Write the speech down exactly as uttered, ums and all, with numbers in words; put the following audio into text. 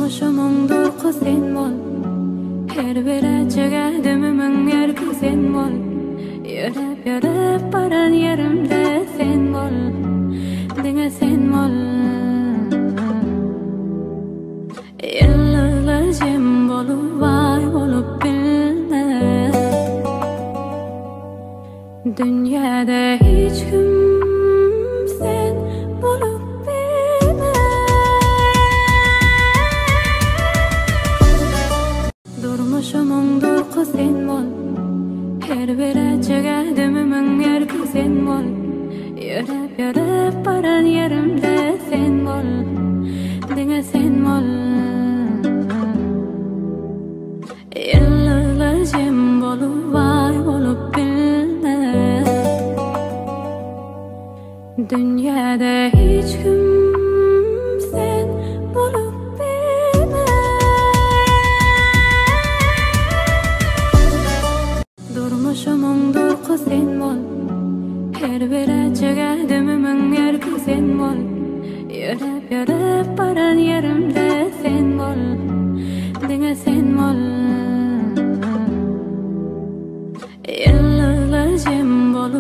Durmuşumun durku sen bol, her bir açığa dümümün erki sen bol. Yürüp yürüp baran yerimde sen bol, dine sen bol. Yıllılar jem bolup vay bolup bilme, dünyada hiç kim sen bolup bilme. Durmuşumun durku sen bol, her bir açığa dümümün erki sen bol. Yürüp yürüp baran yerimde sen bol, dine sen bol. Yıllılar jem bolup vay bolup bilme, dünyada hiç kim sen bolup bilme. Durmuşumun durku sen bol, her bir açığa dümümün erki sen bol. Yürüp yürüp baran yerimde sen bol, dine sen bol.